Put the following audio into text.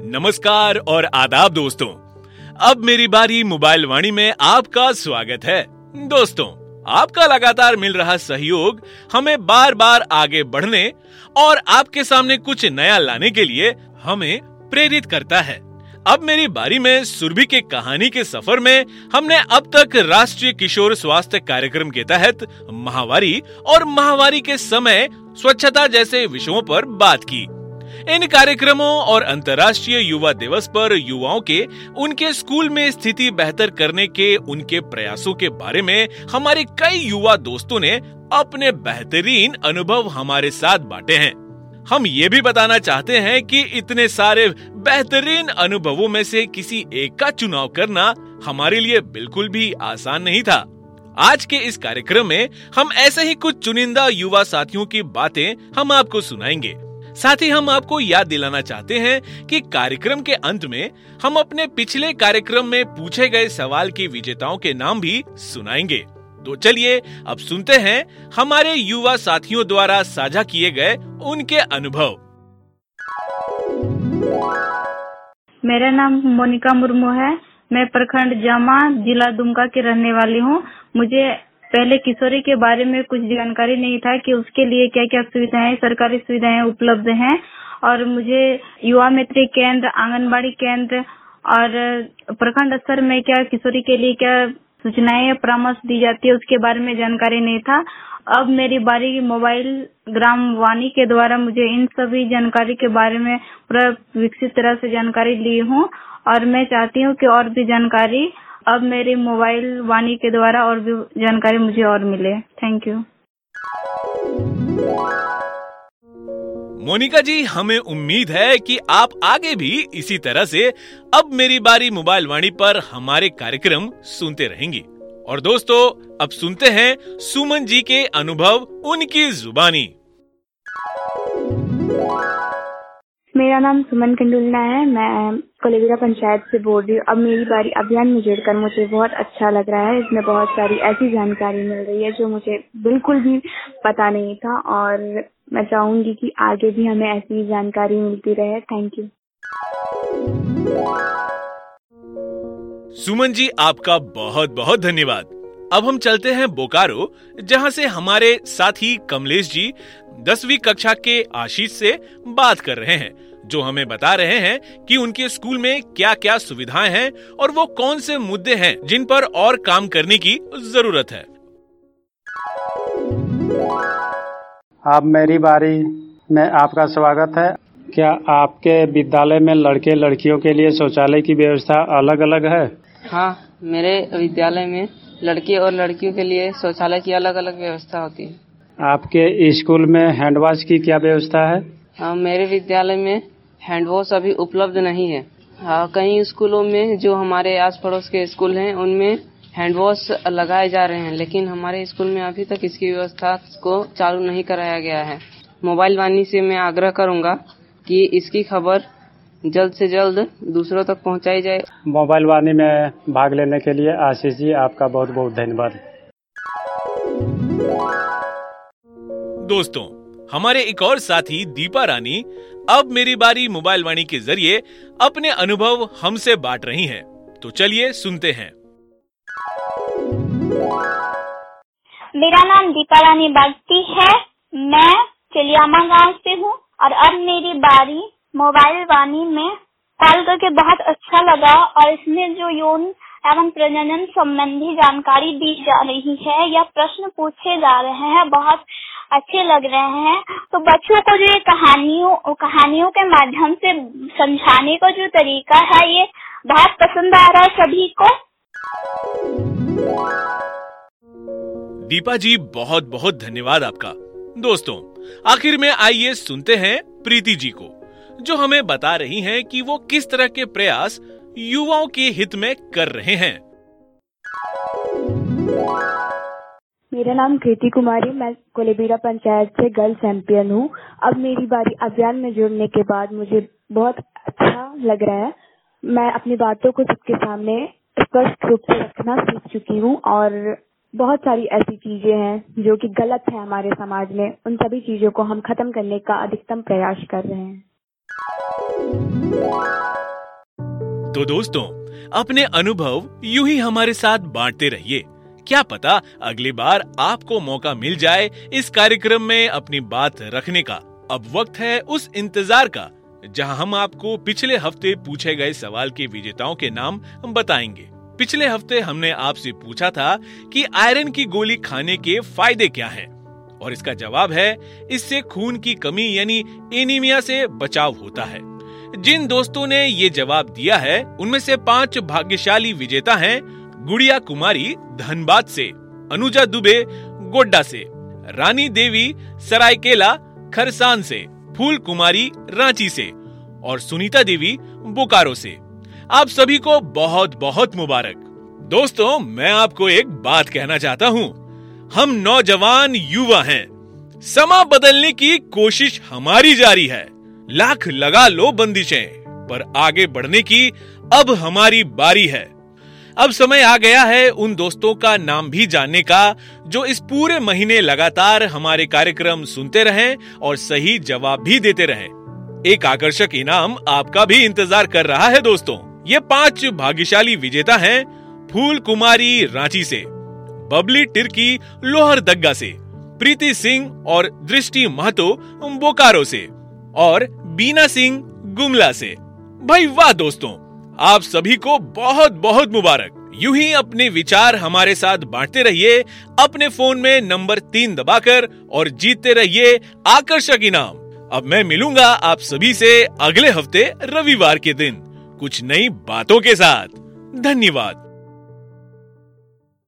नमस्कार और आदाब दोस्तों। अब मेरी बारी मोबाइल वाणी में आपका स्वागत है। दोस्तों, आपका लगातार मिल रहा सहयोग हमें बार बार आगे बढ़ने और आपके सामने कुछ नया लाने के लिए हमें प्रेरित करता है। अब मेरी बारी में सुरभि के कहानी के सफर में हमने अब तक राष्ट्रीय किशोर स्वास्थ्य कार्यक्रम के तहत माहवारी और माहवारी के समय स्वच्छता जैसे विषयों पर बात की। इन कार्यक्रमों और अंतर्राष्ट्रीय युवा दिवस पर युवाओं के उनके स्कूल में स्थिति बेहतर करने के उनके प्रयासों के बारे में हमारे कई युवा दोस्तों ने अपने बेहतरीन अनुभव हमारे साथ बांटे हैं। हम ये भी बताना चाहते हैं कि इतने सारे बेहतरीन अनुभवों में से किसी एक का चुनाव करना हमारे लिए बिल्कुल भी आसान नहीं था। आज के इस कार्यक्रम में हम ऐसे ही कुछ चुनिंदा युवा साथियों की बातें हम आपको सुनाएंगे। साथ ही हम आपको याद दिलाना चाहते हैं कि कार्यक्रम के अंत में हम अपने पिछले कार्यक्रम में पूछे गए सवाल के विजेताओं के नाम भी सुनाएंगे। तो चलिए अब सुनते हैं हमारे युवा साथियों द्वारा साझा किए गए उनके अनुभव। मेरा नाम मोनिका मुर्मू है। मैं प्रखंड जामा जिला दुमका की रहने वाली हूँ। मुझे पहले किशोरी के बारे में कुछ जानकारी नहीं था कि उसके लिए क्या क्या सुविधाएं, सरकारी सुविधाएं उपलब्ध हैं, और मुझे युवा मित्र केंद्र, आंगनबाड़ी केंद्र और प्रखंड स्तर में क्या किशोरी के लिए क्या सूचनाएं परामर्श दी जाती है उसके बारे में जानकारी नहीं था। अब मेरी बारी मोबाइल ग्राम वाणी के द्वारा मुझे इन सभी जानकारी के बारे में पूरा विकसित तरह से जानकारी ली हूँ, और मैं चाहती हूँ कि और भी जानकारी अब मेरी मोबाइल वाणी के द्वारा और भी जानकारी मुझे और मिले। Thank you. मोनिका जी, हमें उम्मीद है कि आप आगे भी इसी तरह से अब मेरी बारी मोबाइल वाणी पर हमारे कार्यक्रम सुनते रहेंगी। और दोस्तों, अब सुनते हैं सुमन जी के अनुभव उनकी जुबानी। मेरा नाम सुमन कंडुलना है। मैं कोलेबिरा पंचायत से बोल रही हूँ। अब मेरी बारी अभियान में जुड़कर मुझे बहुत अच्छा लग रहा है। इसमें बहुत सारी ऐसी जानकारी मिल रही है जो मुझे बिल्कुल भी पता नहीं था, और मैं चाहूंगी कि आगे भी हमें ऐसी जानकारी मिलती रहे। Thank you. सुमन जी, आपका बहुत बहुत धन्यवाद। अब हम चलते हैं बोकारो, जहां से हमारे साथी कमलेश जी 10वीं कक्षा के आशीष से बात कर रहे हैं, जो हमें बता रहे हैं कि उनके स्कूल में क्या क्या सुविधाएं हैं और वो कौन से मुद्दे हैं जिन पर और काम करने की जरूरत है। अब मेरी बारी में आपका स्वागत है। क्या आपके विद्यालय में लड़के लड़कियों के लिए शौचालय की व्यवस्था अलग अलग है? हाँ, मेरे विद्यालय में लड़के और लड़कियों के लिए शौचालय की अलग अलग व्यवस्था होती है। आपके स्कूल में हैंड वॉश की क्या व्यवस्था है? हाँ, मेरे विद्यालय में हैंड वॉश अभी उपलब्ध नहीं है। हाँ, कई स्कूलों में जो हमारे आस पड़ोस के स्कूल हैं उनमें हैंड वॉश लगाए जा रहे हैं, लेकिन हमारे स्कूल में अभी तक इसकी व्यवस्था को चालू नहीं कराया गया है। मोबाइल वाणी से मैं आग्रह करूंगा कि इसकी खबर जल्द से जल्द दूसरों तक पहुंचाई जाए। मोबाइल वाणी में भाग लेने के लिए आशीष जी आपका बहुत बहुत धन्यवाद। दोस्तों, हमारे एक और साथी दीपा रानी अब मेरी बारी मोबाइल वाणी के जरिए अपने अनुभव हमसे बांट रही हैं। तो चलिए सुनते हैं। मेरा नाम दीपा रानी बागती है। मैं चलियामा गांव से हूँ, और अब मेरी बारी मोबाइल वाणी में कॉल करके बहुत अच्छा लगा, और इसमें जो यौन एवं प्रजनन संबंधी जानकारी दी जा रही है या प्रश्न पूछे जा रहे हैं बहुत अच्छे लग रहे हैं। तो बच्चों को जो ये कहानियों के माध्यम से समझाने का जो तरीका है ये बहुत पसंद आ रहा है सभी को। दीपा जी, बहुत बहुत धन्यवाद आपका। दोस्तों, आखिर में आइए सुनते हैं प्रीति जी को, जो हमें बता रही हैं कि वो किस तरह के प्रयास युवाओं के हित में कर रहे हैं। मेरा नाम कृति कुमारी, मैं कोलेबिरा पंचायत से गर्ल चैंपियन हूँ। अब मेरी बारी अभियान में जुड़ने के बाद मुझे बहुत अच्छा लग रहा है। मैं अपनी बातों को सबके सामने स्पष्ट रूप से रखना सीख चुकी हूँ, और बहुत सारी ऐसी चीजें हैं जो कि गलत है हमारे समाज में, उन सभी चीजों को हम खत्म करने का अधिकतम प्रयास कर रहे हैं। तो दोस्तों, अपने अनुभव यूं ही हमारे साथ बांटते रहिए। क्या पता अगली बार आपको मौका मिल जाए इस कार्यक्रम में अपनी बात रखने का। अब वक्त है उस इंतजार का जहां हम आपको पिछले हफ्ते पूछे गए सवाल के विजेताओं के नाम बताएंगे। पिछले हफ्ते हमने आपसे पूछा था कि आयरन की गोली खाने के फायदे क्या हैं? और इसका जवाब है, इससे खून की कमी यानी एनीमिया से बचाव होता है। जिन दोस्तों ने ये जवाब दिया है उनमें से 5 भाग्यशाली विजेता हैं गुड़िया कुमारी धनबाद से, अनुजा दुबे गोड्डा से, रानी देवी सरायकेला खरसान से, फूल कुमारी रांची से और सुनीता देवी बोकारो से। आप सभी को बहुत बहुत मुबारक। दोस्तों, मैं आपको एक बात कहना चाहता हूँ, हम नौजवान युवा हैं। समा बदलने की कोशिश हमारी जारी है। लाख लगा लो बंदिशें, पर आगे बढ़ने की अब हमारी बारी है। अब समय आ गया है उन दोस्तों का नाम भी जानने का जो इस पूरे महीने लगातार हमारे कार्यक्रम सुनते रहें और सही जवाब भी देते रहें। एक आकर्षक इनाम आपका भी इंतजार कर रहा है दोस्तों। ये 5 भाग्यशाली विजेता हैं फूल कुमारी रांची से, बबली टिर्की लोहरदग्गा से, प्रीति सिंह और दृष्टि महतो बोकारो से और बीना सिंह गुमला से। भाई वाह दोस्तों, आप सभी को बहुत बहुत मुबारक। यूं ही अपने विचार हमारे साथ बांटते रहिए अपने फोन में नंबर 3 दबाकर और जीतते रहिए आकर्षक इनाम। अब मैं मिलूंगा आप सभी से अगले हफ्ते रविवार के दिन कुछ नई बातों के साथ। धन्यवाद।